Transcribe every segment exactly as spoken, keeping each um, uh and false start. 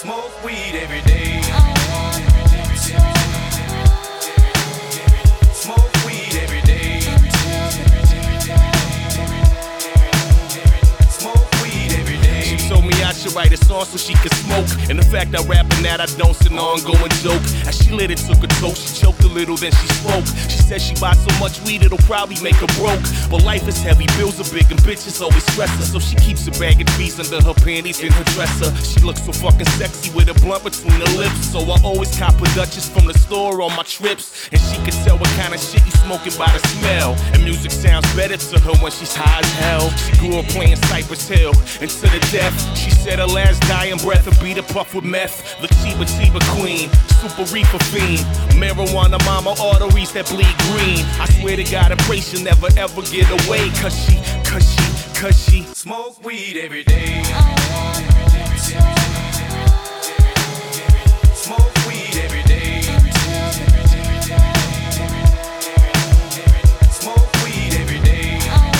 Smoke weed every day. Smoke weed every day. Smoke weed every day. She told me I should write a song so she could smoke. And the fact I rapping that I don't is an ongoing joke. As she lit it, took a toke, she choked a little, then she spoke. She said she buys so much weed it'll probably make her broke. But life is heavy, bills are big, and bitches always stress her. So she keeps a bag of trees under her panties in her dresser. She looks so fucking sexy with a blunt between her lips. So I always cop a Dutchess from the store on my trips. And she can tell what kind of shit you smoking by the smell. And music sounds better to her when she's high as hell. She grew up playing Cypress Hill, and to the death. She said her last dying breath would be the puff with meth. The Chiba Chiba queen, super reefer fiend. Marijuana mama arteries that bleed green. I swear to God, I pray she'll never ever get away. Cause she, cause she, cause she smoke weed every day. Smoke weed every day. Smoke weed every day.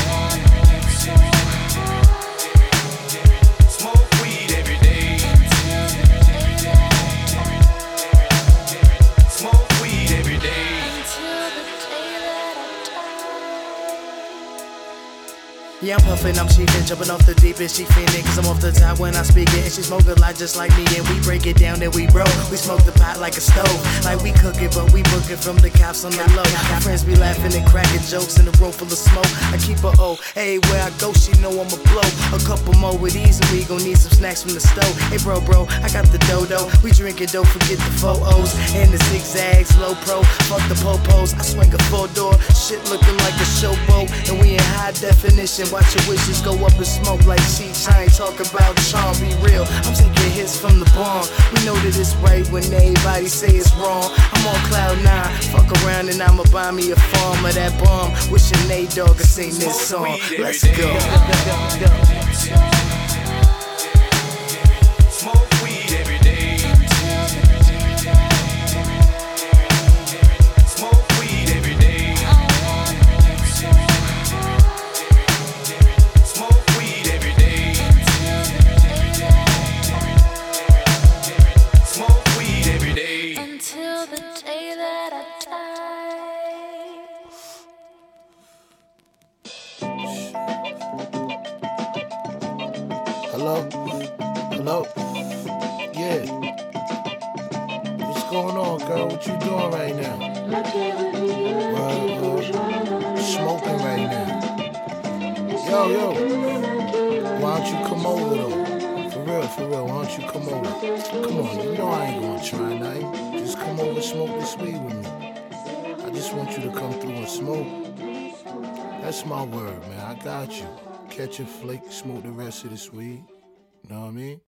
Smoke weed every day. Smoke weed every day. Yeah, I'm puffin', I'm chiefin', jumping off the deep end, she fiendin', cause I'm off the top when I speak it. And she smoke a lot just like me, and we break it down, then we roll. We smoke the pot like a stove, like we cook it, but we book it from the cops on the low. My friends be laughing and cracking jokes in a room full of smoke. I keep her O, hey, where I go, she know I'ma blow. A couple more with these, and we gon' need some snacks from the stove. Hey, bro, bro, I got the dodo. We drinkin', don't forget the photos and the zigzags, low pro. Fuck the popos, I swing a four door, shit looking like a showboat, and we in high definition. Watch your wishes go up in smoke like sheets. I ain't talking about charm, be real. I'm taking hits from the barn. We know that it's right when everybody say it's wrong. I'm on cloud nine, fuck around and I'ma buy me a farm of that bomb. Wishing Nate Dogg could sing this song. Let's go. Smoke weed every day. Smoke weed every day. Smoke weed every day. Smoke weed every day. Until the day that I die. Hello? Hello? Yeah. What's going on, girl? What you doing right now? Well, uh, smoking right now. Yo, yo. Why don't you come over, though? For real, for real, why don't you come over? Come on, you know I ain't gonna try nothing. Just come over and smoke this weed with me. I just want you to come through and smoke. That's my word, man. I got you. Catch a flick, smoke the rest of this weed. Know what I mean?